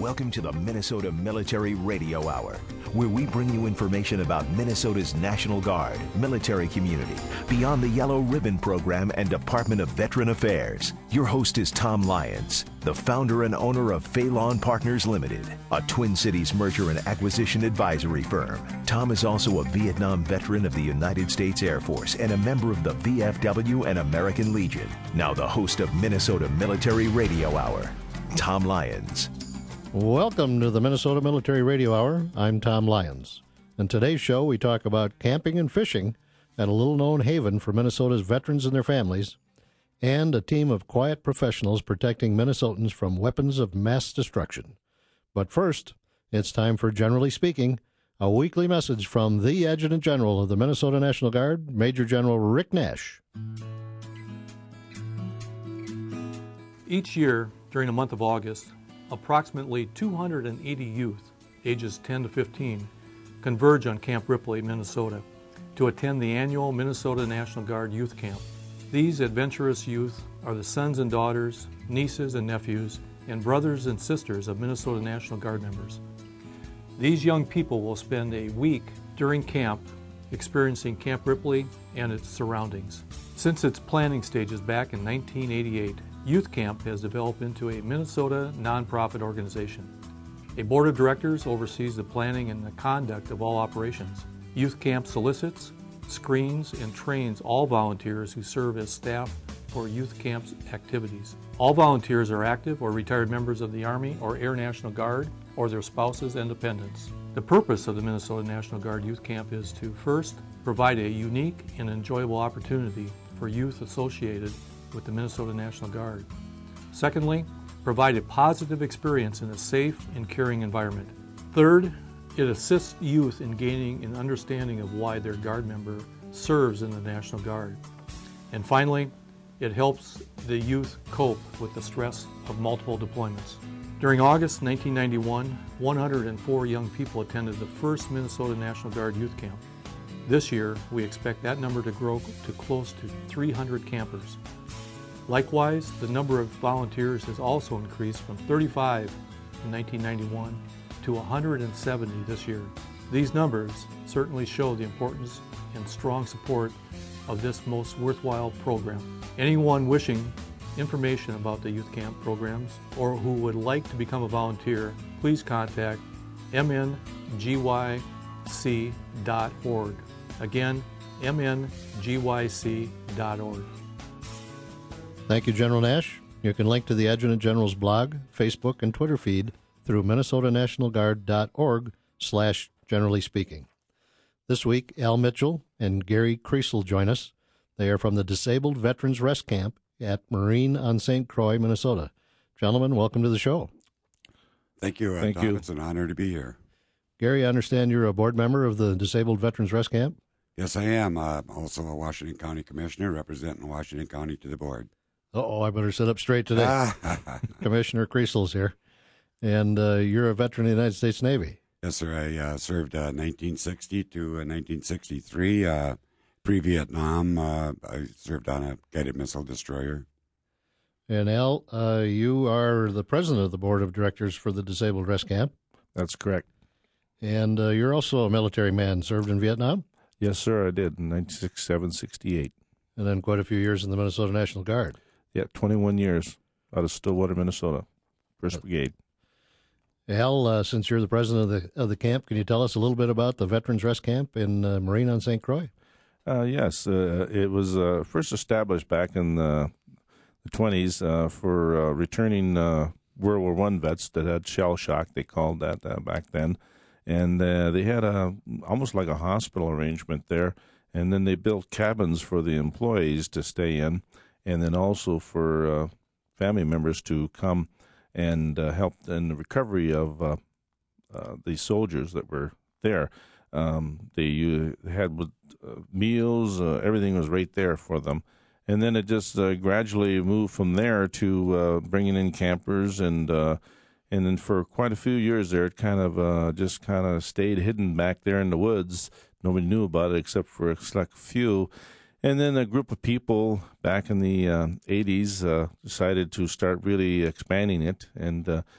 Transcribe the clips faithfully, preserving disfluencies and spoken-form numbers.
Welcome to the Minnesota Military Radio Hour, where we bring you information about Minnesota's National Guard, military community, Beyond the Yellow Ribbon program, and Department of Veteran Affairs. Your host is Tom Lyons, the founder and owner of Phelan Partners Limited, a Twin Cities merger and acquisition advisory firm. Tom is also a Vietnam veteran of the United States Air Force and a member of the V F W and American Legion. Now the host of Minnesota Military Radio Hour, Tom Lyons. Welcome to the Minnesota Military Radio Hour. I'm Tom Lyons. In today's show, we talk about camping and fishing at a little-known haven for Minnesota's veterans and their families, and a team of quiet professionals protecting Minnesotans from weapons of mass destruction. But first, it's time for Generally Speaking, a weekly message from the Adjutant General of the Minnesota National Guard, Major General Rick Nash. Each year, during the month of August, approximately two hundred eighty youth, ages ten to fifteen, converge on Camp Ripley, Minnesota, to attend the annual Minnesota National Guard Youth Camp. These adventurous youth are the sons and daughters, nieces and nephews, and brothers and sisters of Minnesota National Guard members. These young people will spend a week during camp experiencing Camp Ripley and its surroundings. Since its planning stages back in nineteen eighty-eight, Youth Camp has developed into a Minnesota nonprofit organization. A board of directors oversees the planning and the conduct of all operations. Youth Camp solicits, screens, and trains all volunteers who serve as staff for Youth Camp's activities. All volunteers are active or retired members of the Army or Air National Guard or their spouses and dependents. The purpose of the Minnesota National Guard Youth Camp is to, first, provide a unique and enjoyable opportunity for youth associated with the Minnesota National Guard. Secondly, provide a positive experience in a safe and caring environment. Third, it assists youth in gaining an understanding of why their Guard member serves in the National Guard. And finally, it helps the youth cope with the stress of multiple deployments. During August nineteen ninety-one, one hundred four young people attended the first Minnesota National Guard Youth Camp. This year, we expect that number to grow to close to three hundred campers. Likewise, the number of volunteers has also increased from thirty-five in nineteen ninety-one to one hundred seventy this year. These numbers certainly show the importance and strong support of this most worthwhile program. Anyone wishing information about the youth camp programs or who would like to become a volunteer, please contact m n g y c dot org. Again, m n g y c dot org. Thank you, General Nash. You can link to the Adjutant General's blog, Facebook, and Twitter feed through minnesota national guard dot org slash generally speaking. This week, Al Mitchell and Gary Kriesel join us. They are from the Disabled Veterans Rest Camp at Marine on Saint Croix, Minnesota. Gentlemen, welcome to the show. Thank you. Thank Tom. you. It's an honor to be here. Gary, I understand you're a board member of the Disabled Veterans Rest Camp? Yes, I am. Uh, also a Washington County Commissioner representing Washington County to the board. Uh-oh, I better sit up straight today. Commissioner Kriesel's here. And uh, you're a veteran of the United States Navy. Yes, sir. I uh, served uh, nineteen sixty to uh, nineteen sixty-three. Uh, pre-Vietnam, uh, I served on a guided missile destroyer. And Al, uh, you are the president of the board of directors for the Disabled Rest Camp. That's correct. And uh, you're also a military man, served in Vietnam? Yes, sir, I did in nineteen sixty-seven sixty-eight. And then quite a few years in the Minnesota National Guard. Yeah, twenty-one years out of Stillwater, Minnesota, first Brigade. Al, uh, since you're the president of the of the camp, can you tell us a little bit about the Veterans Rest Camp in uh, Marine on Saint Croix? Uh, yes, uh, it was uh, first established back in the, the twenties uh, for uh, returning uh, World War One vets that had shell shock, they called that uh, back then. And uh, they had a almost like a hospital arrangement there. And then they built cabins for the employees to stay in, and then also for uh, family members to come and uh, help in the recovery of uh, uh, the soldiers that were there. Um, they uh, had uh, meals, uh, everything was right there for them. And then it just uh, gradually moved from there to uh, bringing in campers, and uh, and then for quite a few years there, it kind of uh, just kind of stayed hidden back there in the woods. Nobody knew about it except for a select few. And then a group of people back in the uh, eighties uh, decided to start really expanding it. And uh,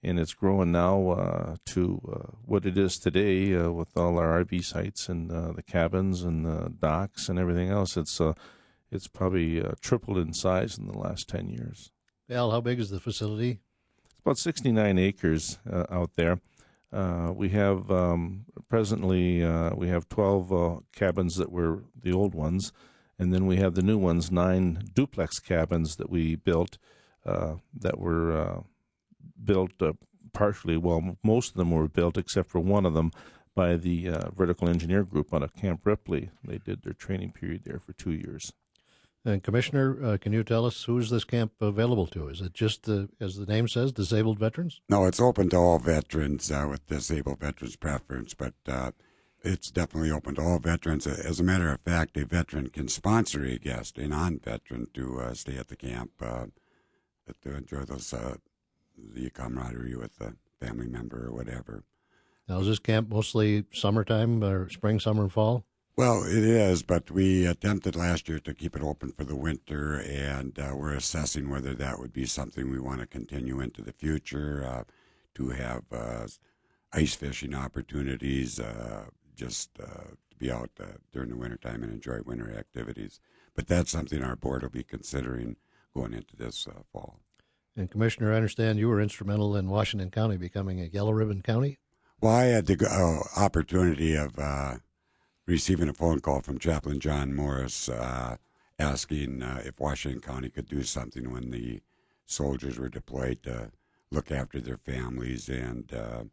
and it's growing now uh, to uh, what it is today uh, with all our R V sites and uh, the cabins and the docks and everything else. It's uh, it's probably uh, tripled in size in the last ten years. Al, how big is the facility? It's about sixty-nine acres uh, out there. Uh, we have um, presently uh, we have twelve uh, cabins that were the old ones, and then we have the new ones, nine duplex cabins that we built uh, that were uh, built uh, partially. Well, most of them were built except for one of them by the uh, Vertical Engineer Group out of Camp Ripley. They did their training period there for two years. And Commissioner, uh, can you tell us who is this camp available to? Is it just, the, as the name says, disabled veterans? No, it's open to all veterans uh, with disabled veterans preference, but uh, it's definitely open to all veterans. As a matter of fact, a veteran can sponsor a guest, a non-veteran, to uh, stay at the camp uh, to enjoy those uh, the camaraderie with a family member or whatever. Now, is this camp mostly summertime or spring, summer, and fall? Well, it is, but we attempted last year to keep it open for the winter, and uh, we're assessing whether that would be something we want to continue into the future, uh, to have uh, ice fishing opportunities, uh, just uh, to be out uh, during the wintertime and enjoy winter activities. But that's something our board will be considering going into this uh, fall. And Commissioner, I understand you were instrumental in Washington County becoming a Yellow Ribbon County? Well, I had the uh, opportunity of uh, receiving a phone call from Chaplain John Morris uh, asking uh, if Washington County could do something when the soldiers were deployed to look after their families, and uh,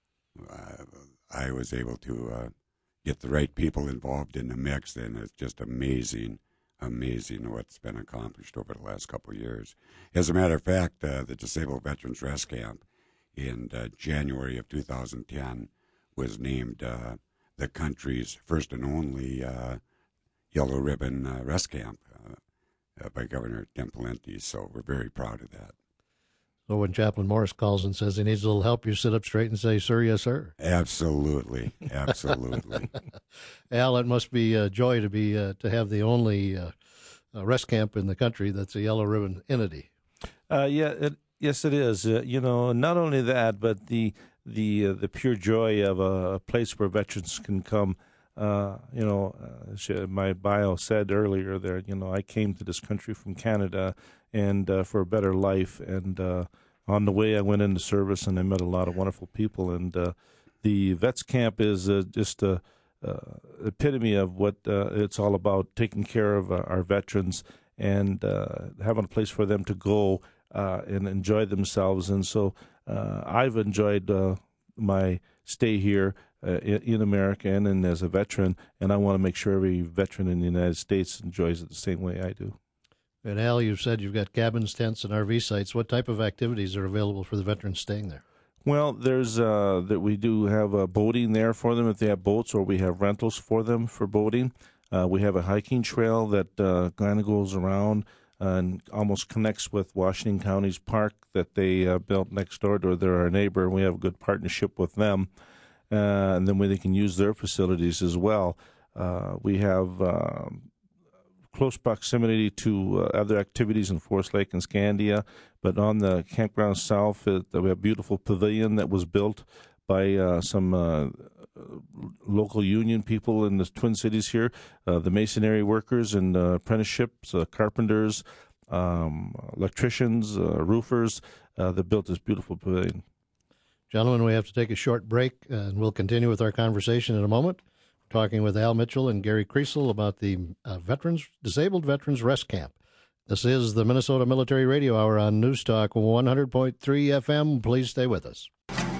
I was able to uh, get the right people involved in the mix, and it's just amazing, amazing what's been accomplished over the last couple of years. As a matter of fact, uh, the Disabled Veterans Rest Camp in uh, January of two thousand ten was named uh, the country's first and only uh, Yellow Ribbon uh, Rest Camp uh, uh, by Governor Tim Pawlenty, so we're very proud of that. So when Chaplain Morris calls and says he needs a little help, you sit up straight and say, sir, yes, sir. Absolutely, absolutely. Al, it must be a joy to be uh, to have the only uh, uh, rest camp in the country that's a Yellow Ribbon entity. Uh, yeah, it, yes, it is. Uh, you know, not only that, but the the uh, the pure joy of a, a place where veterans can come. Uh, you know, uh, she, my bio said earlier there, you know, I came to this country from Canada and uh, for a better life. And uh, on the way, I went into service and I met a lot of wonderful people. And uh, the Vets Camp is uh, just a uh, epitome of what uh, it's all about, taking care of uh, our veterans and uh, having a place for them to go uh, and enjoy themselves. And so uh, I've enjoyed uh, my stay here uh, in, in America and, and as a veteran, and I want to make sure every veteran in the United States enjoys it the same way I do. And Al, you've said you've got cabins, tents, and R V sites. What type of activities are available for the veterans staying there? Well, there's uh, that we do have uh, boating there for them if they have boats, or we have rentals for them for boating. Uh, we have a hiking trail that uh, kind of goes around and almost connects with Washington County's park that they uh, built next door to. They're our neighbor, and we have a good partnership with them. Uh, and then where they can use their facilities as well. Uh, we have uh, close proximity to uh, other activities in Forest Lake and Scandia, but on the campground south, uh, we have a beautiful pavilion that was built by uh, some uh, local union people in the Twin Cities here, uh, the masonry workers and uh, apprenticeships, uh, carpenters, um, electricians, uh, roofers uh, that built this beautiful pavilion. Gentlemen, we have to take a short break, uh, and we'll continue with our conversation in a moment. We're talking with Al Mitchell and Gary Kreisel about the uh, Veterans Disabled Veterans Rest Camp. This is the Minnesota Military Radio Hour on News Talk one hundred point three F M. Please stay with us.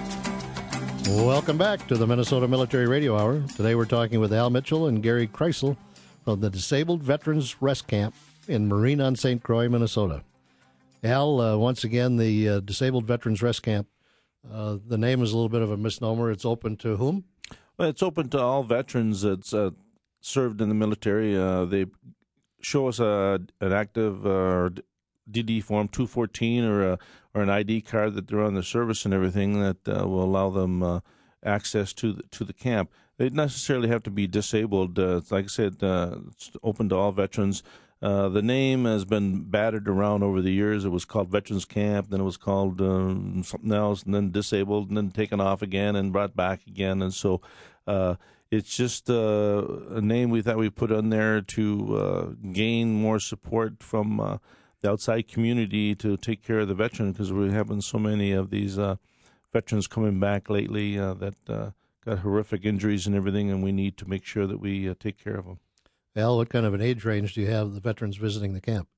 Welcome back to the Minnesota Military Radio Hour. Today we're talking with Al Mitchell and Gary Kreisel from the Disabled Veterans Rest Camp in Marine on Saint Croix, Minnesota. Al, uh, once again, the uh, Disabled Veterans Rest Camp. Uh, the name is a little bit of a misnomer. It's open to whom? Well, it's open to all veterans that's uh, served in the military. Uh, they show us a, an active uh, D D Form two fourteen or a, or an I D card that they're on the service and everything that uh, will allow them uh, access to the, to the camp. They don't necessarily have to be disabled. Uh, like I said, uh, it's open to all veterans. Uh, the name has been battered around over the years. It was called Veterans Camp, then it was called um, something else, and then Disabled, and then taken off again and brought back again. And so uh, it's just uh, a name we thought we'd put on there to uh, gain more support from uh, the outside community to take care of the veteran, because we're having so many of these uh, veterans coming back lately uh, that uh, got horrific injuries and everything, and we need to make sure that we uh, take care of them. Al, what kind of an age range do you have the veterans visiting the camp?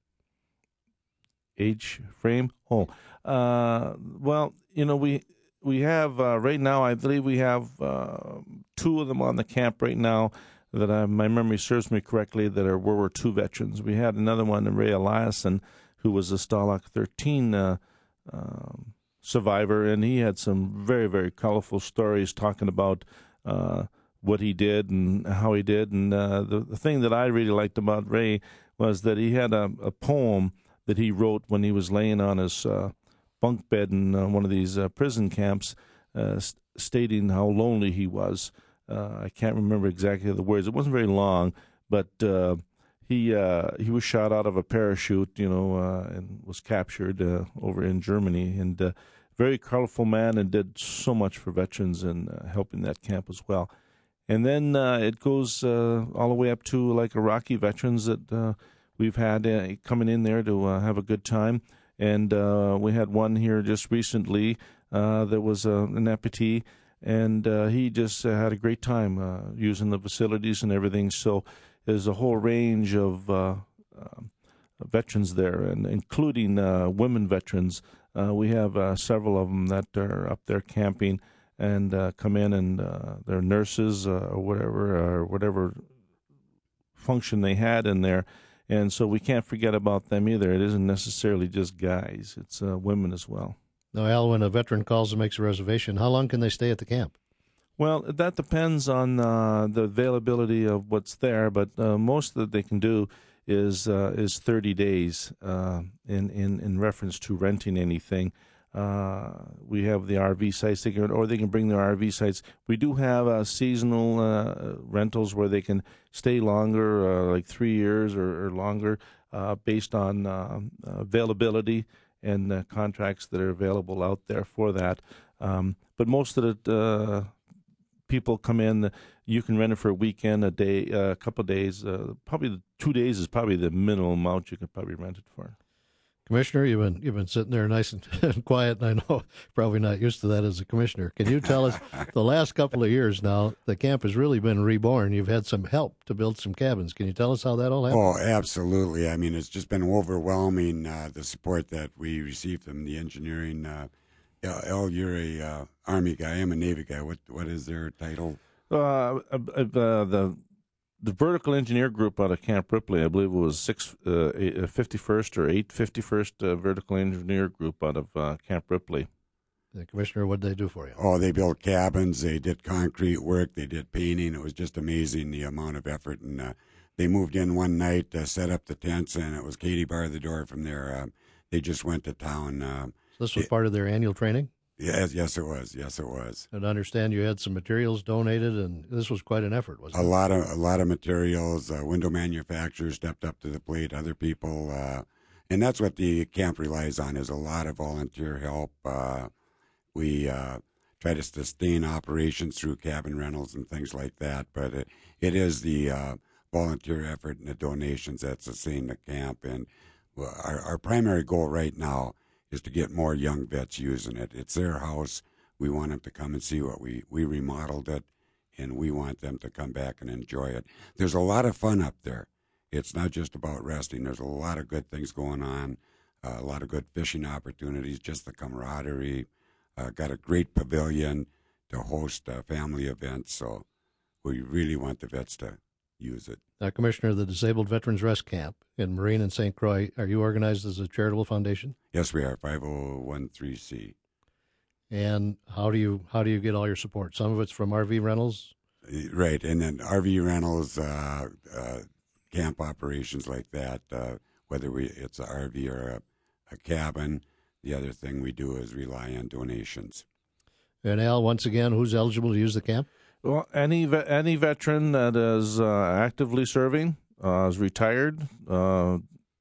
Age frame? Oh, uh, well, you know, we we have uh, right now, I believe we have uh, two of them on the camp right now that I, my memory serves me correctly, that are World War Two veterans. We had another one, Ray Eliasson, who was a Stalag thirteen uh, um, survivor, and he had some very, very colorful stories talking about uh, what he did and how he did. And uh, the, the thing that I really liked about Ray was that he had a, a poem that he wrote when he was laying on his uh, bunk bed in uh, one of these uh, prison camps, uh, st- stating how lonely he was. Uh, I can't remember exactly the words. It wasn't very long, but uh, he uh, he was shot out of a parachute, you know, uh, and was captured uh, over in Germany. And uh, very colorful man, and did so much for veterans and uh, helping that camp as well. And then uh, it goes uh, all the way up to like Iraqi veterans that uh, we've had uh, coming in there to uh, have a good time. And uh, we had one here just recently uh, that was uh, an amputee, and uh, he just uh, had a great time uh, using the facilities and everything. So there's a whole range of uh, uh, veterans there, and including uh, women veterans. Uh, we have uh, several of them that are up there camping and uh, come in, and uh, they're nurses uh, or whatever, or whatever function they had in there. And so we can't forget about them either. It isn't necessarily just guys. It's uh, women as well. Now, Al, when a veteran calls and makes a reservation, how long can they stay at the camp? Well, that depends on uh, the availability of what's there, but uh, most that they can do is uh, is thirty days uh, in, in, in reference to renting anything. Uh, we have the R V sites, they can, or they can bring their R V sites. We do have uh, seasonal uh, rentals where they can stay longer, uh, like three years or, or longer, uh, based on uh, availability and uh, contracts that are available out there for that. Um, but most of the uh, people come in, you can rent it for a weekend, a day, uh, a couple of days. Uh, probably two days is probably the minimum amount you could probably rent it for. Commissioner, you've been you've been sitting there nice and, and quiet, and I know probably not used to that as a commissioner. Can you tell us, the last couple of years now, the camp has really been reborn. You've had some help to build some cabins. Can you tell us how that all happened? Oh, absolutely. I mean, it's just been overwhelming, uh, the support that we received from the engineering. Uh, El, you're a uh, Army guy. I'm a Navy guy. What What is their title? Uh, uh, uh, the the vertical engineer group out of Camp Ripley, I believe it was six uh, fifty-first or eight fifty-first uh, vertical engineer group out of uh, Camp Ripley. The Commissioner, what did they do for you? Oh, they built cabins. They did concrete work. They did painting. It was just amazing, the amount of effort. And uh, they moved in one night, uh, set up the tents, and it was Katie bar the door from there. Uh, they just went to town. Uh, so this was it, part of their annual training? Yes, yes, it was. Yes, it was. And I understand you had some materials donated, and this was quite an effort, wasn't a it? A lot of a lot of materials. Uh, window manufacturers stepped up to the plate. Other people, uh, and that's what the camp relies on, is a lot of volunteer help. Uh, we uh, try to sustain operations through cabin rentals and things like that. But it, it is the uh, volunteer effort and the donations that sustain the camp. And our, our primary goal right now is to get more young vets using it. It's their house. We want them to come and see what we, we remodeled it, and we want them to come back and enjoy it. There's a lot of fun up there. It's not just about resting. There's a lot of good things going on, uh, a lot of good fishing opportunities, just the camaraderie. Uh, got a great pavilion to host uh, family events, so we really want the vets to use it. Now, Commissioner, the Disabled Veterans Rest Camp in Marine and Saint Croix, are you organized as a charitable foundation? Yes, we are, five oh one three C. And how do you how do you get all your support? Some of it's from R V rentals? Right, and then R V rentals, uh, uh, camp operations like that, uh, whether we it's an R V or a, a cabin. The other thing we do is rely on donations. And Al, once again, who's eligible to use the camp? Well, any ve- any veteran that is uh, actively serving uh, is retired uh,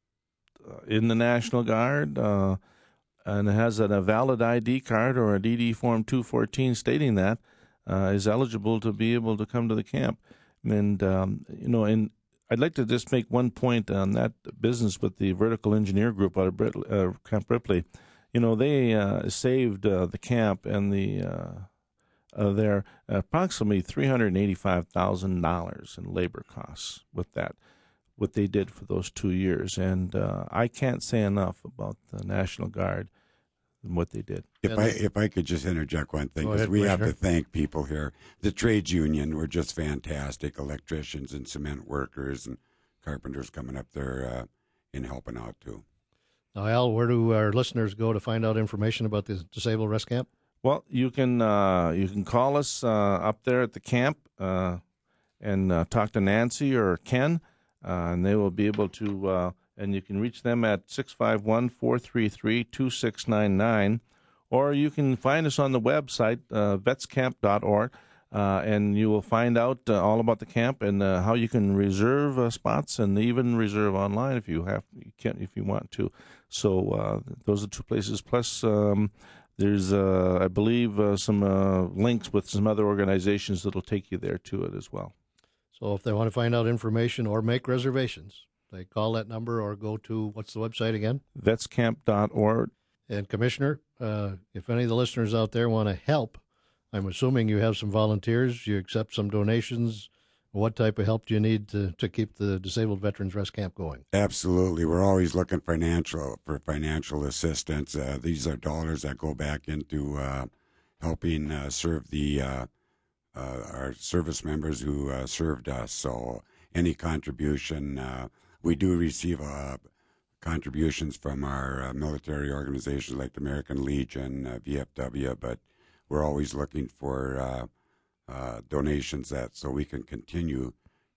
in the National Guard uh, and has a valid I D card or a D D Form two fourteen stating that, uh, is eligible to be able to come to the camp. And, um, you know, and I'd like to just make one point on that business with the Vertical Engineer Group out of Brit- uh, Camp Ripley. You know, they uh, saved uh, the camp and the uh, uh, their approximately three hundred eighty-five thousand dollars in labor costs with that, what they did for those two years. And uh, I can't say enough about the National Guard and what they did. If I if I could just interject one thing, Go because ahead, we have to Commissioner. thank people here. The trades union were just fantastic. Electricians and cement workers and carpenters coming up there uh, and helping out too. Now, Al, where do our listeners go to find out information about the Disabled Rest Camp? Well, you can uh, you can call us uh, up there at the camp uh, and uh, talk to Nancy or Ken, uh, and they will be able to. Uh, and you can reach them at six five one, four three three, two six nine nine, or you can find us on the website uh, vets camp dot org, uh, and you will find out uh, all about the camp and uh, how you can reserve uh, spots and even reserve online if you have you can if you want to. So uh, those are two places. Plus. Um, There's, uh, I believe, uh, some uh, links with some other organizations that will take you there to it as well. So if they want to find out information or make reservations, they call that number or go to, what's the website again? vets camp dot org. And Commissioner, uh, if any of the listeners out there want to help, I'm assuming you have some volunteers, you accept some donations. What type of help do you need to, to keep the Disabled Veterans Rest Camp going? Absolutely. We're always looking financial for financial assistance. Uh, these are dollars that go back into uh, helping uh, serve the uh, uh, our service members who uh, served us. So any contribution, uh, we do receive uh, contributions from our uh, military organizations like the American Legion, uh, V F W, but we're always looking for uh, uh, donations that so we can continue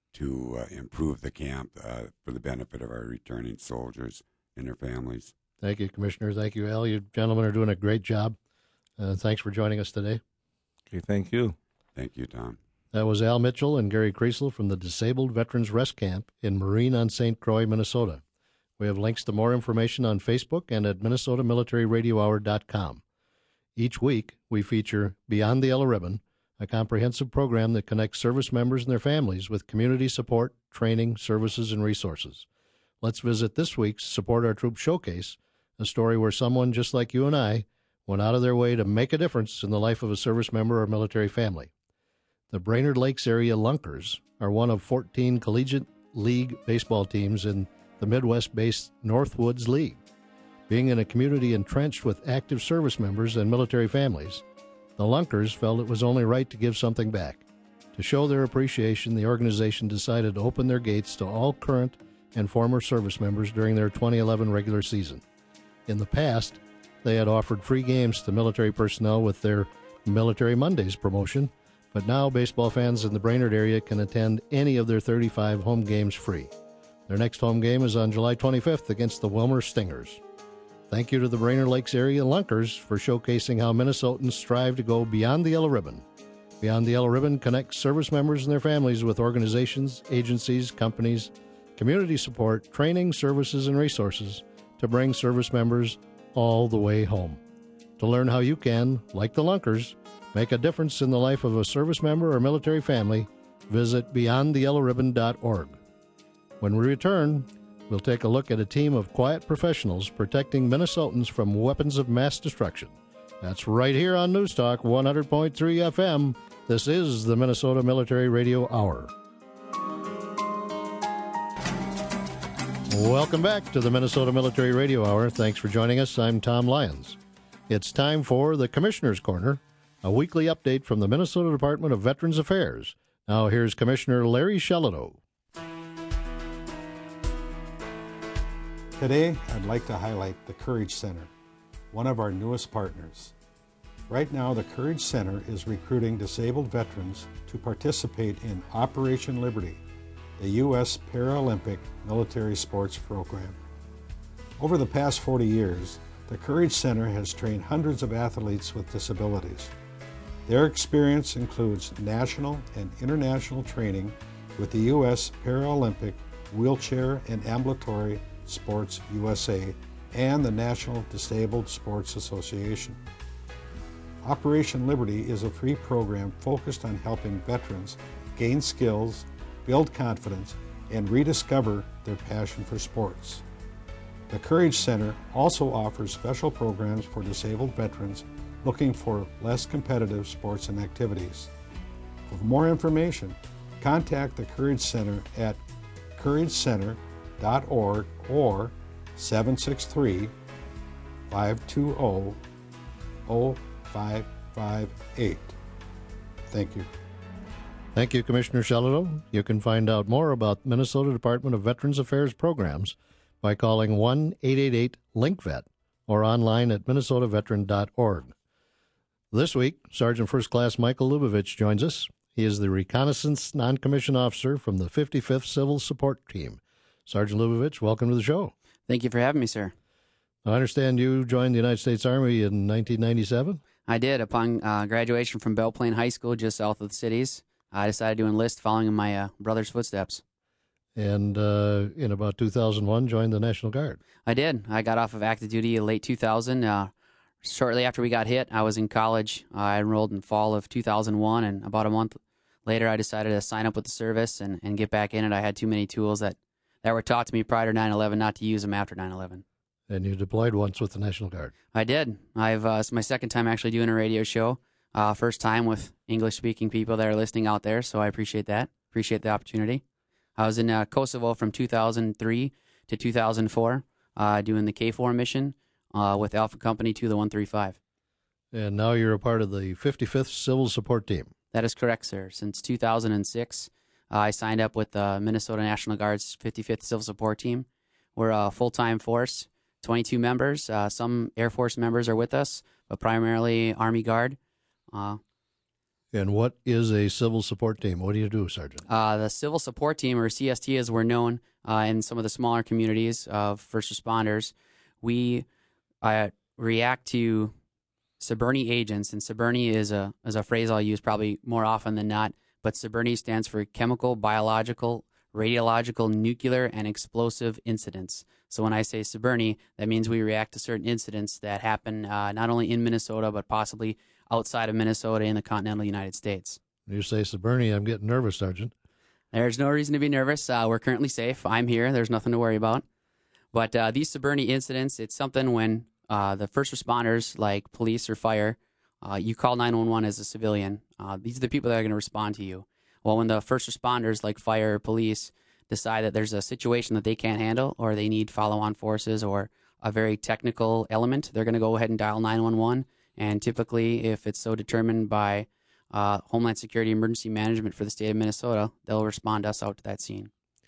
to uh, improve the camp uh, for the benefit of our returning soldiers and their families. Thank you, Commissioner. Thank you, Al. You gentlemen are doing a great job. Uh, thanks for joining us today. Okay, thank you. Thank you, Tom. That was Al Mitchell and Gary Kriesel from the Disabled Veterans Rest Camp in Marine on Saint Croix, Minnesota. We have links to more information on Facebook and at minnesota military radio hour dot com. Each week, we feature Beyond the Yellow Ribbon, a comprehensive program that connects service members and their families with community support, training, services, and resources. Let's visit this week's Support Our Troops Showcase, a story where someone just like you and I went out of their way to make a difference in the life of a service member or military family. The Brainerd Lakes area Lunkers are one of fourteen collegiate league baseball teams in the Midwest-based Northwoods League. Being in a community entrenched with active service members and military families, the Lunkers felt it was only right to give something back. To show their appreciation, the organization decided to open their gates to all current and former service members during their twenty eleven regular season. In the past, they had offered free games to military personnel with their Military Mondays promotion, but now baseball fans in the Brainerd area can attend any of their thirty-five home games free. Their next home game is on July twenty-fifth against the Wilmer Stingers. Thank you to the Brainerd Lakes area Lunkers for showcasing how Minnesotans strive to go beyond the yellow ribbon. Beyond the Yellow Ribbon connects service members and their families with organizations, agencies, companies, community support, training, services, and resources to bring service members all the way home. To learn how you can, like the Lunkers, make a difference in the life of a service member or military family, visit beyond the yellow ribbon dot org. When we return, we'll take a look at a team of quiet professionals protecting Minnesotans from weapons of mass destruction. That's right here on News Talk one hundred point three F M. This is the Minnesota Military Radio Hour. Welcome back to the Minnesota Military Radio Hour. Thanks for joining us. I'm Tom Lyons. It's time for the Commissioner's Corner, a weekly update from the Minnesota Department of Veterans Affairs. Now here's Commissioner Larry Shelledo. Today, I'd like to highlight the Courage Center, one of our newest partners. Right now, the Courage Center is recruiting disabled veterans to participate in Operation Liberty, the U S Paralympic military sports program. Over the past forty years, the Courage Center has trained hundreds of athletes with disabilities. Their experience includes national and international training with the U S Paralympic Wheelchair and Ambulatory Sports U S A, and the National Disabled Sports Association. Operation Liberty is a free program focused on helping veterans gain skills, build confidence, and rediscover their passion for sports. The Courage Center also offers special programs for disabled veterans looking for less competitive sports and activities. For more information, contact the Courage Center at courage center dot org or seven six three, five two zero, zero five five eight. Thank you. Thank you, Commissioner Shelito. You can find out more about Minnesota Department of Veterans Affairs programs by calling one eight eight eight link vet or online at minnesota veteran dot org. This week, Sergeant First Class Michael Lubavitch joins us. He is the Reconnaissance Non-Commissioned Officer from the fifty-fifth Civil Support Team. Sergeant Lubavitch, welcome to the show. Thank you for having me, sir. I understand you joined the United States Army in nineteen ninety-seven? I did. Upon uh, graduation from Belle Plaine High School, just south of the cities, I decided to enlist following in my uh, brother's footsteps. And uh, in about two thousand one, joined the National Guard. I did. I got off of active duty in late two thousand. Uh, shortly after we got hit, I was in college. Uh, I enrolled in fall of two thousand one, and about a month later, I decided to sign up with the service and, and get back in it. I had too many tools that, that were taught to me prior to nine eleven not to use them after nine eleven. And you deployed once with the National Guard. I did. I've uh, it's my second time actually doing a radio show. Uh, first time with English-speaking people that are listening out there, so I appreciate that. Appreciate the opportunity. I was in uh, Kosovo from two thousand three to two thousand four, uh, doing the K four mission uh, with Alpha Company to the one thirty-five. And now you're a part of the fifty-fifth Civil Support Team. That is correct, sir. Since two thousand six, uh, I signed up with the Minnesota National Guard's fifty-fifth Civil Support Team. We're a full-time force, twenty-two members. Uh, some Air Force members are with us, but primarily Army Guard. Uh, and what is a Civil Support Team? What do you do, Sergeant? Uh, the Civil Support Team, or C S T as we're known uh, in some of the smaller communities of first responders, we uh, react to CBRNE agents, and CBRNE is a is a phrase I'll use probably more often than not, but CBRNE stands for Chemical, Biological, Radiological, Nuclear, and Explosive Incidents. So when I say CBRNE, that means we react to certain incidents that happen uh, not only in Minnesota, but possibly outside of Minnesota in the continental United States. You say CBRNE, I'm getting nervous, Sergeant. There's no reason to be nervous. Uh, we're currently safe. I'm here. There's nothing to worry about. But uh, these CBRNE incidents, it's something when uh, the first responders, like police or fire, uh, you call nine one one as a civilian. Uh, these are the people that are going to respond to you. Well, when the first responders, like fire or police, decide that there's a situation that they can't handle or they need follow-on forces or a very technical element, they're going to go ahead and dial nine one one. And typically, if it's so determined by uh, Homeland Security Emergency Management for the state of Minnesota, they'll respond us out to that scene.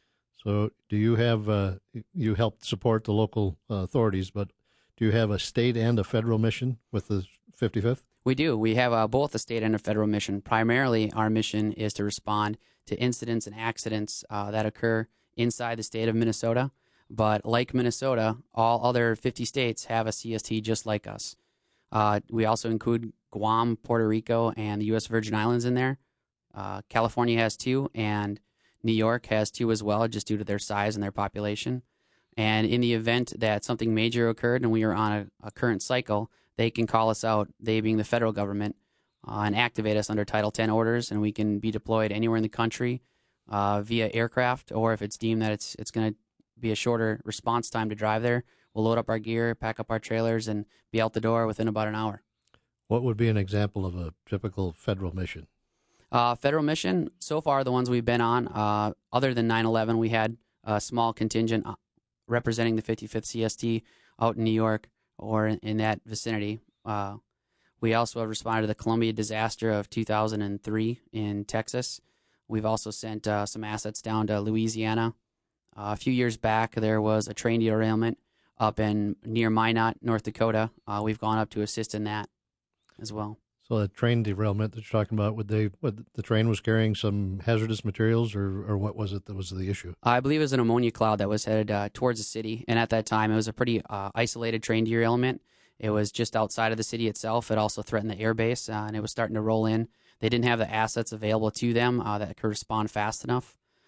So do you have, uh, you help support the local uh, authorities, but do you have a state and a federal mission with the fifty-fifth? We do. We have uh, both a state and a federal mission. Primarily, our mission is to respond to incidents and accidents uh, that occur inside the state of Minnesota. But like Minnesota, all other fifty states have a C S T just like us. Uh, we also include Guam, Puerto Rico, and the U S Virgin Islands in there. Uh, California has two, and New York has two as well, just due to their size and their population. And in the event that something major occurred and we are on a, a current cycle, they can call us out, they being the federal government, uh, and activate us under Title ten orders, and we can be deployed anywhere in the country uh, via aircraft, or if it's deemed that it's it's going to be a shorter response time to drive there, we'll load up our gear, pack up our trailers, and be out the door within about an hour. What would be an example of a typical federal mission? Uh, federal mission, so far the ones we've been on, uh, other than nine eleven, we had a small contingent representing the fifty-fifth C S T out in New York or in, in that vicinity. Uh, we also have responded to the Columbia disaster of two thousand three in Texas. We've also sent uh, some assets down to Louisiana. Uh, a few years back, there was a train derailment up in near Minot, North Dakota. Uh, we've gone up to assist in that as well. So the train derailment that you're talking about, would they, what, the train was carrying some hazardous materials, or, or what was it that was the issue? I believe it was an ammonia cloud that was headed uh, towards the city, and at that time, it was a pretty uh, isolated train derailment. It was just outside of the city itself. It also threatened the airbase, uh, and it was starting to roll in. They didn't have the assets available to them uh, that could respond fast enough.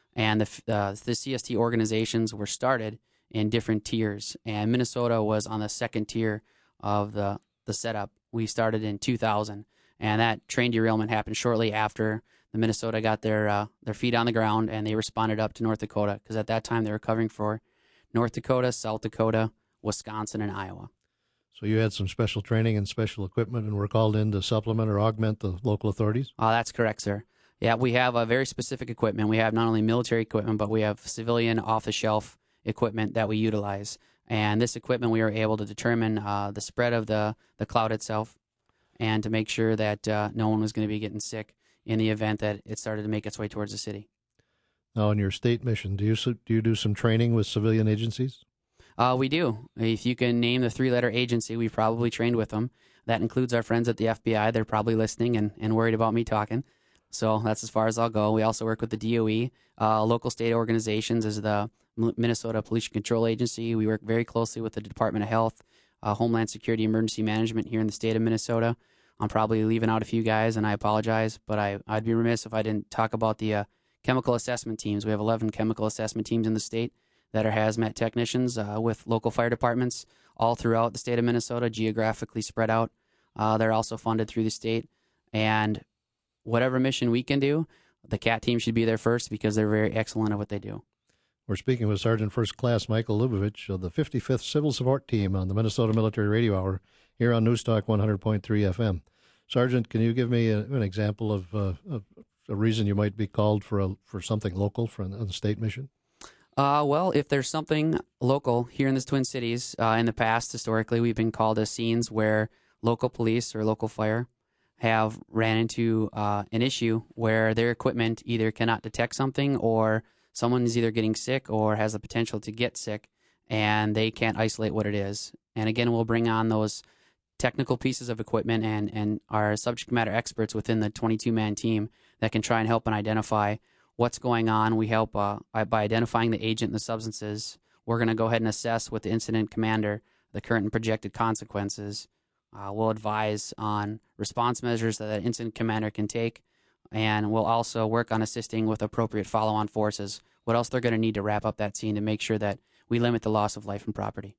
and the uh, the C S T organizations were started in different tiers, and Minnesota was on the second tier of the the setup. We started in two thousand, and that train derailment happened shortly after the Minnesota got their uh, their feet on the ground, and they responded up to North Dakota, because at that time they were covering for North Dakota, South Dakota, Wisconsin, and Iowa. So you had some special training and special equipment and were called in to supplement or augment the local authorities? Uh, that's correct, sir. Yeah, we have a very specific equipment. We have not only military equipment, but we have civilian off-the-shelf equipment that we utilize. And this equipment, we are able to determine uh, the spread of the, the cloud itself, and to make sure that uh, no one was going to be getting sick in the event that it started to make its way towards the city. Now, in your state mission, do you do you do some training with civilian agencies? Uh, we do. If you can name the three-letter agency, we've probably trained with them. That includes our friends at the F B I. They're probably listening and, and worried about me talking. So that's as far as I'll go. We also work with the D O E, uh, local state organizations as the Minnesota Pollution Control Agency. We work very closely with the Department of Health, uh, Homeland Security, Emergency Management here in the state of Minnesota. I'm probably leaving out a few guys, and I apologize, but I, I'd be remiss if I didn't talk about the uh, chemical assessment teams. We have eleven chemical assessment teams in the state that are hazmat technicians uh, with local fire departments all throughout the state of Minnesota, geographically spread out. Uh, they're also funded through the state. And whatever mission we can do, the C A T team should be there first, because they're very excellent at what they do. We're speaking with Sergeant First Class Michael Lubovich of the fifty-fifth Civil Support Team on the Minnesota Military Radio Hour here on Newstalk one hundred point three F M. Sergeant, can you give me a, an example of, uh, of a reason you might be called for a, for something local for a, a state mission? Uh, well, if there's something local here in the Twin Cities, uh, in the past, historically, we've been called to scenes where local police or local fire have ran into uh, an issue where their equipment either cannot detect something, or someone is either getting sick or has the potential to get sick, and they can't isolate what it is. And again, we'll bring on those technical pieces of equipment and, and our subject matter experts within the twenty-two man team that can try and help and identify what's going on. We help uh, by identifying the agent and the substances. We're going to go ahead and assess with the incident commander the current and projected consequences. Uh, we'll advise on response measures that the incident commander can take, and we'll also work on assisting with appropriate follow-on forces, what else they're going to need to wrap up that scene to make sure that we limit the loss of life and property.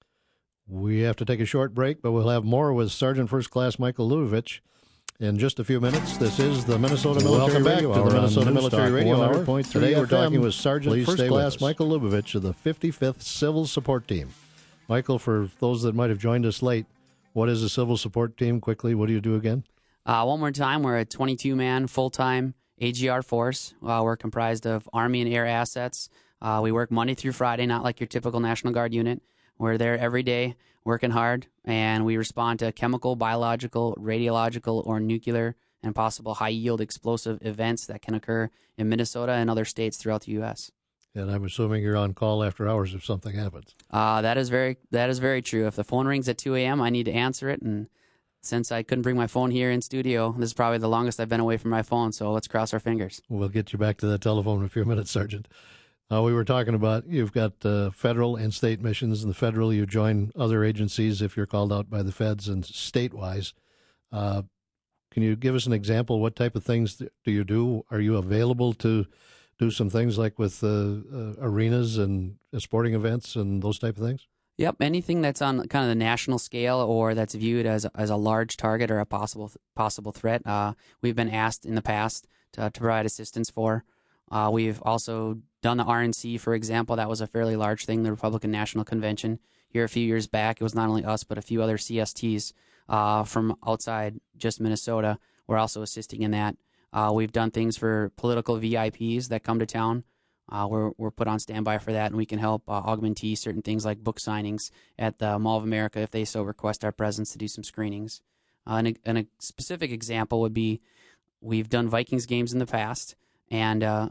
We have to take a short break, but we'll have more with Sergeant First Class Michael Lubovich in just a few minutes. This is the Minnesota Military Welcome back Radio to Hour the Minnesota on Military Newstalk Radio Hour. one hundred point three Today we're F M. talking with Sergeant Please First stay Class with us. Michael Lubovich of the fifty-fifth Civil Support Team. Michael, for those that might have joined us late, what is a Civil Support Team? Quickly, what do you do again? Uh, one more time, we're a twenty-two man full-time A G R force. Uh, we're comprised of Army and Air assets. Uh, we work Monday through Friday, not like your typical National Guard unit. We're there every day, working hard, and we respond to chemical, biological, radiological, or nuclear and possible high-yield explosive events that can occur in Minnesota and other states throughout the U S And I'm assuming you're on call after hours if something happens. Uh, that is very that is very true. If the phone rings at two a.m., I need to answer it, and since I couldn't bring my phone here in studio, this is probably the longest I've been away from my phone, so let's cross our fingers. We'll get you back to that telephone in a few minutes, Sergeant. Uh, we were talking about you've got uh, federal and state missions. In the federal, you join other agencies if you're called out by the feds, and state-wise. Uh, can you give us an example? What type of things do you do? Are you available to do some things like with uh, uh, arenas and uh, sporting events and those type of things? Yep, anything that's on kind of the national scale or that's viewed as as a large target or a possible possible threat, uh, we've been asked in the past to, to provide assistance for. Uh, we've also done the R N C, for example. That was a fairly large thing, the Republican National Convention. Here a few years back, it was not only us, but a few other C S Ts uh, from outside just Minnesota were also assisting in that. Uh, we've done things for political V I Ps that come to town. Uh, we're we're put on standby for that, and we can help uh, augmentee certain things like book signings at the Mall of America if they so request our presence to do some screenings. Uh, and, a, and a specific example would be we've done Vikings games in the past, and uh,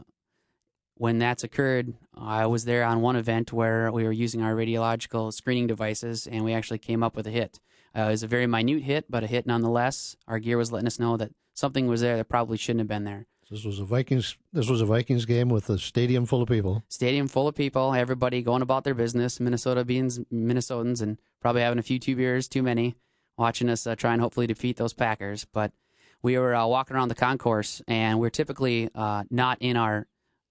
when that's occurred, I was there on one event where we were using our radiological screening devices, and we actually came up with a hit. Uh, it was a very minute hit, but a hit nonetheless. Our gear was letting us know that something was there that probably shouldn't have been there. This was a Vikings. This was a Vikings game with a stadium full of people. Stadium full of people, everybody going about their business. Minnesota being Minnesotans, and probably having a few two beers too many, watching us uh, try and hopefully defeat those Packers. But we were uh, walking around the concourse, and we're typically uh, not in our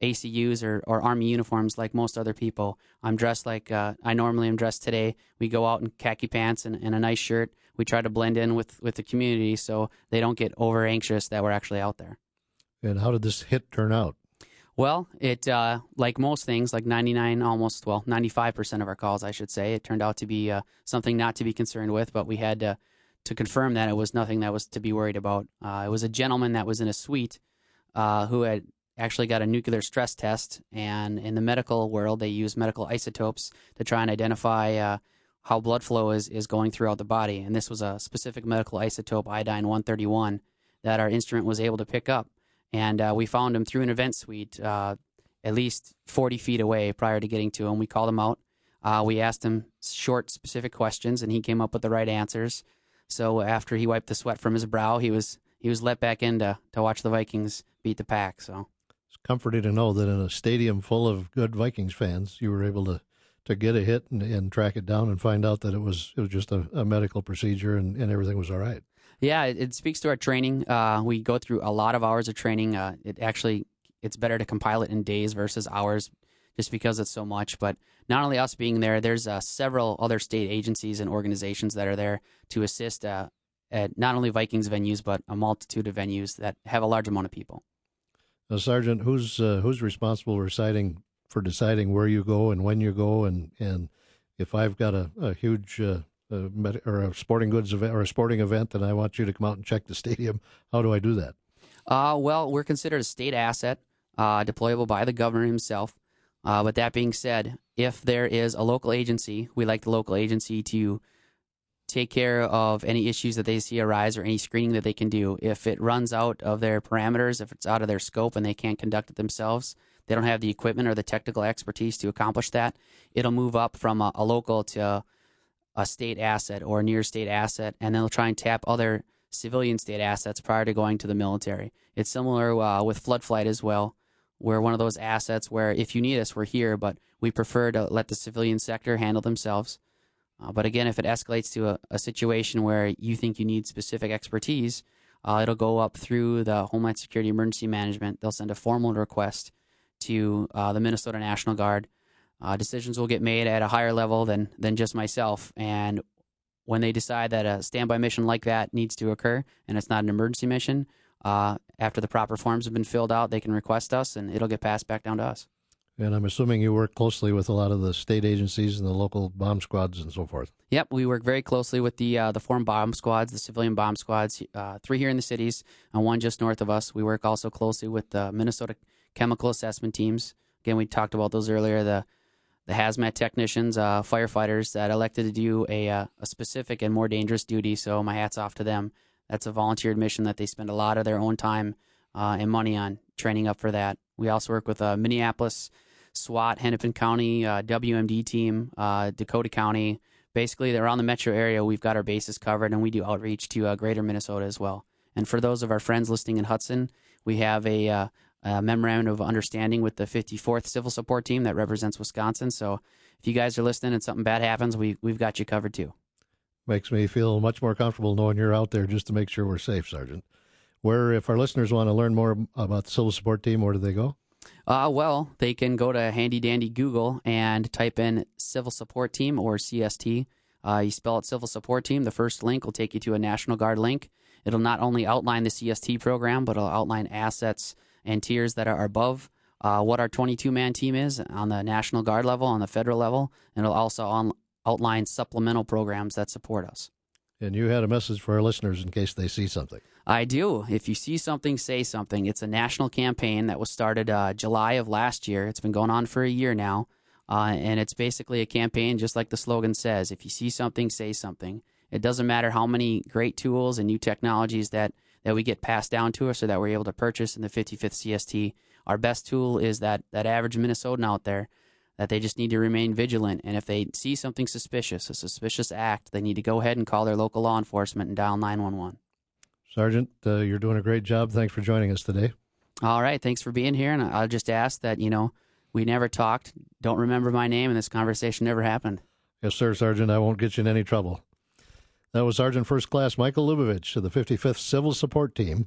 A C Us or, or Army uniforms like most other people. I'm dressed like uh, I normally am dressed today. We go out in khaki pants and, and a nice shirt. We try to blend in with, with the community so they don't get over anxious that we're actually out there. And how did this hit turn out? Well, it uh, like most things, like ninety-nine, almost, well, ninety-five percent of our calls, I should say, it turned out to be uh, something not to be concerned with, but we had to, to confirm that it was nothing that was to be worried about. Uh, it was a gentleman that was in a suite uh, who had actually got a nuclear stress test, and in the medical world, they use medical isotopes to try and identify uh, how blood flow is, is going throughout the body. And this was a specific medical isotope, iodine one thirty-one, that our instrument was able to pick up. And uh, we found him through an event suite uh, at least forty feet away prior to getting to him. We called him out. Uh, we asked him short, specific questions, and he came up with the right answers. So after he wiped the sweat from his brow, he was he was let back in to, to watch the Vikings beat the Pack. So it's comforting to know that in a stadium full of good Vikings fans, you were able to, to get a hit and, and track it down and find out that it was it was just a, a medical procedure and, and everything was all right. Yeah, it, it speaks to our training. Uh, we go through a lot of hours of training. Uh, it actually, it's better to compile it in days versus hours just because it's so much. But not only us being there, there's uh, several other state agencies and organizations that are there to assist uh, at not only Vikings venues, but a multitude of venues that have a large amount of people. Now, Sergeant, who's uh, who's responsible for deciding, for deciding where you go and when you go? And, and if I've got a, a huge... Uh, A med- or a sporting goods event or a sporting event, and I want you to come out and check the stadium, how do I do that? Uh, well, we're considered a state asset, uh, deployable by the governor himself. Uh, but that being said, if there is a local agency, we like the local agency to take care of any issues that they see arise or any screening that they can do. If it runs out of their parameters, if it's out of their scope and they can't conduct it themselves, they don't have the equipment or the technical expertise to accomplish that, it'll move up from a, a local to a state asset or a near state asset, and then they'll try and tap other civilian state assets prior to going to the military. It's similar uh, with flood flight as well. We're one of those assets where if you need us, we're here, but we prefer to let the civilian sector handle themselves. Uh, but again, if it escalates to a, a situation where you think you need specific expertise, uh, it'll go up through the Homeland Security Emergency Management. They'll send a formal request to uh, the Minnesota National Guard. Uh, decisions will get made at a higher level than than just myself. And when they decide that a standby mission like that needs to occur and it's not an emergency mission, uh, after the proper forms have been filled out, they can request us and it'll get passed back down to us. And I'm assuming you work closely with a lot of the state agencies and the local bomb squads and so forth. Yep, we work very closely with the uh, the foreign bomb squads, the civilian bomb squads, uh, three here in the cities and one just north of us. We work also closely with the Minnesota chemical assessment teams. Again, we talked about those earlier, the the hazmat technicians, uh, firefighters that elected to do a, uh, a specific and more dangerous duty, so my hat's off to them. That's a volunteered mission that they spend a lot of their own time uh, and money on training up for that. We also work with uh, Minneapolis, SWAT, Hennepin County, uh, W M D team, uh, Dakota County. Basically, around the metro area, we've got our bases covered, and we do outreach to uh, greater Minnesota as well. And for those of our friends listening in Hudson, we have a... Uh, Uh, memorandum of understanding with the fifty-fourth Civil Support Team that represents Wisconsin. So if you guys are listening and something bad happens, we, we've got you covered too. Makes me feel much more comfortable knowing you're out there just to make sure we're safe, Sergeant. Where, if our listeners want to learn more about the Civil Support Team, where do they go? Uh, well, they can go to handy-dandy Google and type in Civil Support Team or C S T. Uh, you spell it Civil Support Team. The first link will take you to a National Guard link. It'll not only outline the C S T program, but it'll outline assets and tiers that are above uh, what our twenty-two man team is on the National Guard level, on the federal level, and it'll also on, outline supplemental programs that support us. And you had a message for our listeners in case they see something. I do. If you see something, say something. It's a national campaign that was started uh, July of last year. It's been going on for a year now, uh, and it's basically a campaign just like the slogan says. If you see something, say something. It doesn't matter how many great tools and new technologies that that we get passed down to us or that we're able to purchase in the fifty-fifth C S T. Our best tool is that, that average Minnesotan out there, that they just need to remain vigilant. And if they see something suspicious, a suspicious act, they need to go ahead and call their local law enforcement and dial nine one one. Sergeant, uh, you're doing a great job. Thanks for joining us today. All right. Thanks for being here. And I'll just ask that, you know, we never talked, don't remember my name, and this conversation never happened. Yes, sir, Sergeant. I won't get you in any trouble. That was Sergeant First Class Michael Lubovich of the fifty-fifth Civil Support Team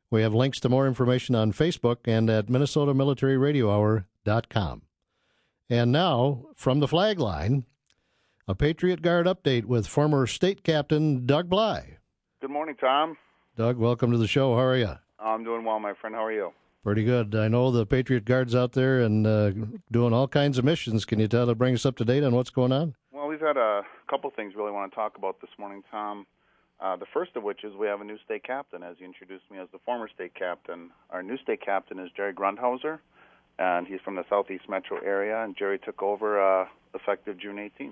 We have links to more information on Facebook and at Minnesota Military Radio Hour dot com. And now, from the flag line, a Patriot Guard update with former state captain Doug Bly. Good morning, Tom. Doug, welcome to the show. How are you? I'm doing well, my friend. How are you? Pretty good. I know the Patriot Guard's out there and uh, doing all kinds of missions. Can you tell, bring us up to date on what's going on? Well, we've had a couple things really want to talk about this morning, Tom. Uh, the first of which is we have a new state captain, as you introduced me as the former state captain. Our new state captain is Jerry Grundhauser, and he's from the Southeast Metro area, and Jerry took over uh, effective June eighteenth.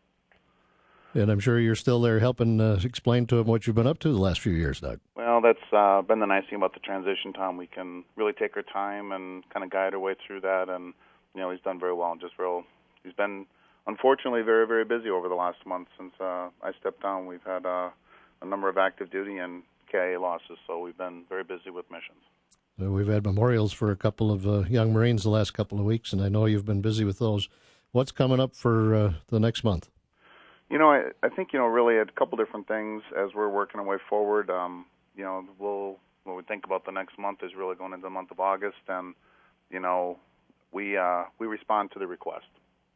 And I'm sure you're still there helping uh, explain to him what you've been up to the last few years, Doug. Well, that's uh, been the nice thing about the transition, Tom. We can really take our time and kind of guide our way through that, and you know he's done very well. And just real, he's been unfortunately very, very busy over the last month since uh, I stepped down. We've had uh, a number of active duty and K I A losses, so we've been very busy with missions. Uh, we've had memorials for a couple of uh, young Marines the last couple of weeks, and I know you've been busy with those. What's coming up for uh, the next month? You know, I, I think, you know, really a couple different things as we're working our way forward. Um, you know, we'll, when we think about the next month is really going into the month of August, and, you know, we uh, we respond to the request.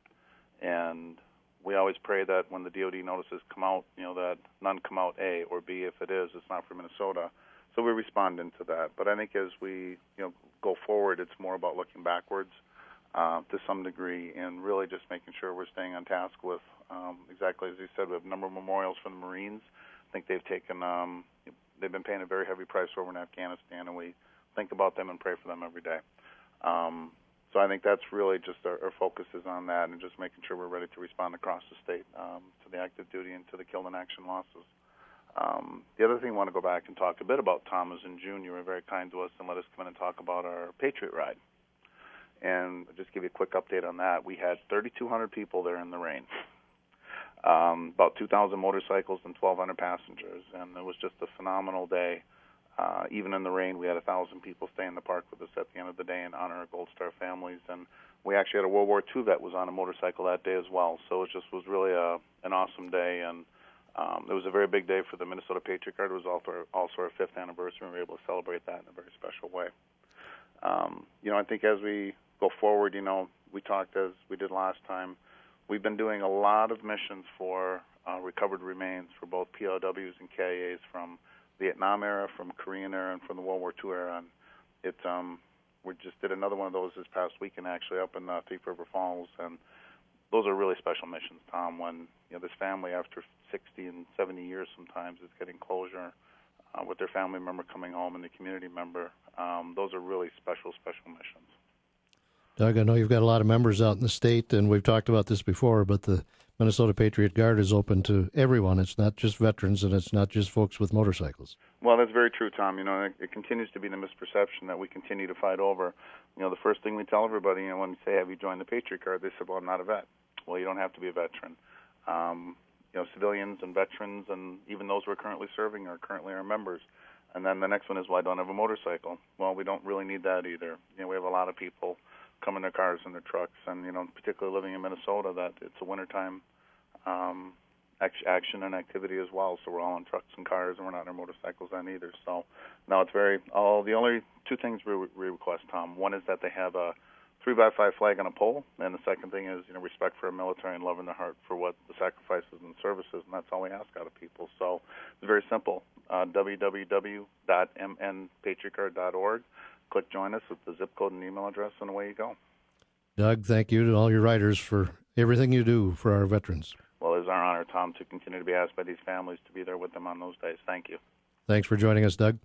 And we always pray that when the D O D notices come out, you know, that none come out A, or B, if it is, it's not for Minnesota. So we respond into that. But I think as we, you know, go forward, it's more about looking backwards uh, to some degree and really just making sure we're staying on task with, um, exactly as you said, we have a number of memorials for the Marines. I think they've taken, um, they've been paying a very heavy price over in Afghanistan, and we think about them and pray for them every day. Um, So I think that's really just our, our focus is on that and just making sure we're ready to respond across the state um, to the active duty and to the killed in action losses. Um, the other thing I want to go back and talk a bit about, Tom, is in June you were very kind to us and let us come in and talk about our Patriot Ride. And I'll just give you a quick update on that. We had thirty-two hundred people there in the rain, um, about two thousand motorcycles and twelve hundred passengers, and it was just a phenomenal day. Uh, even in the rain, we had a thousand people stay in the park with us at the end of the day and honor our Gold Star families. And we actually had a World War Two vet was on a motorcycle that day as well. So it just was really a, an awesome day, and um, it was a very big day for the Minnesota Patriot Guard. It was also, also our fifth anniversary, and we were able to celebrate that in a very special way. Um, you know, I think as we go forward, you know, we talked as we did last time. We've been doing a lot of missions for uh, recovered remains for both P O Ws and K I As from Vietnam era, from Korean era, and from the World War Two era. And it, um, we just did another one of those this past weekend, actually, up in uh, Thief River Falls. And those are really special missions, Tom, when you know this family, after sixty and seventy years sometimes, is getting closure uh, with their family member coming home and the community member. Um, those are really special, special missions. Doug, I know you've got a lot of members out in the state, and we've talked about this before, but the Minnesota Patriot Guard is open to everyone. It's not just veterans, and it's not just folks with motorcycles. Well, that's very true, Tom. You know, it, it continues to be the misperception that we continue to fight over. You know, the first thing we tell everybody, you know, when we say, have you joined the Patriot Guard, they say, well, I'm not a vet. Well, you don't have to be a veteran. Um, you know, civilians and veterans and even those who are currently serving are currently our members. And then the next one is, well, I don't have a motorcycle. Well, we don't really need that either. You know, we have a lot of people come in their cars and their trucks, and, you know, particularly living in Minnesota, that it's a wintertime um, action and activity as well. So we're all in trucks and cars, and we're not in our motorcycles then either. So, no, it's very, all the only two things we, we request, Tom. One is that they have a three by five flag on a pole, and the second thing is, you know, respect for our military and love in their heart for what the sacrifices and services, and that's all we ask out of people. So it's very simple. Uh, w w w dot m n patriot guard dot org. Click join us with the zip code and email address, and away you go. Doug, thank you to all your writers for everything you do for our veterans. Well, it is our honor, Tom, to continue to be asked by these families to be there with them on those days. Thank you. Thanks for joining us, Doug.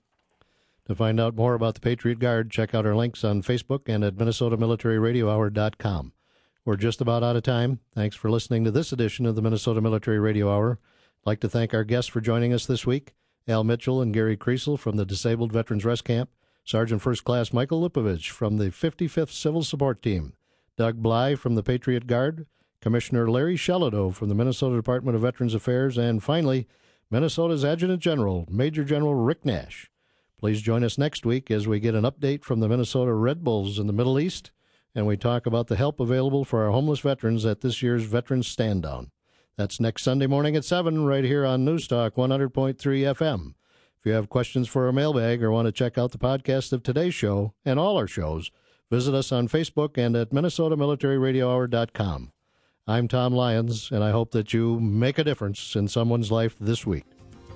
To find out more about the Patriot Guard, check out our links on Facebook and at Minnesota Military Radio Hour dot com. We're just about out of time. Thanks for listening to this edition of the Minnesota Military Radio Hour. I'd like to thank our guests for joining us this week, Al Mitchell and Gary Kriesel from the Disabled Veterans Rest Camp, Sergeant First Class Michael Lipovich from the fifty-fifth Civil Support Team, Doug Bly from the Patriot Guard, Commissioner Larry Shelado from the Minnesota Department of Veterans Affairs, and finally, Minnesota's Adjutant General, Major General Rick Nash. Please join us next week as we get an update from the Minnesota Red Bulls in the Middle East, and we talk about the help available for our homeless veterans at this year's Veterans Stand Down. That's next Sunday morning at seven right here on News Talk one hundred point three F M. If you have questions for our mailbag or want to check out the podcast of today's show and all our shows, visit us on Facebook and at Minnesota Military Radio Hour dot com. I'm Tom Lyons, and I hope that you make a difference in someone's life this week.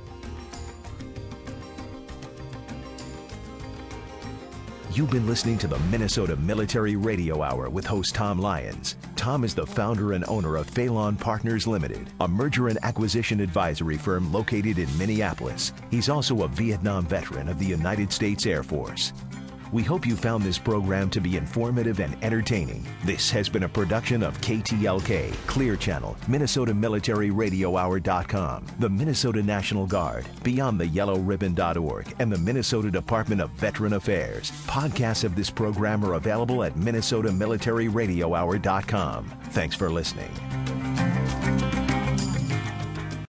You've been listening to the Minnesota Military Radio Hour with host Tom Lyons. Tom is the founder and owner of Phelan Partners Limited, a merger and acquisition advisory firm located in Minneapolis. He's also a Vietnam veteran of the United States Air Force. We hope you found this program to be informative and entertaining. This has been a production of K T L K, Clear Channel, Minnesota Military Radio Hour dot com, the Minnesota National Guard, Beyond the Yellow Ribbon dot org, and the Minnesota Department of Veteran Affairs. Podcasts of this program are available at Minnesota Military Radio Hour dot com. Thanks for listening.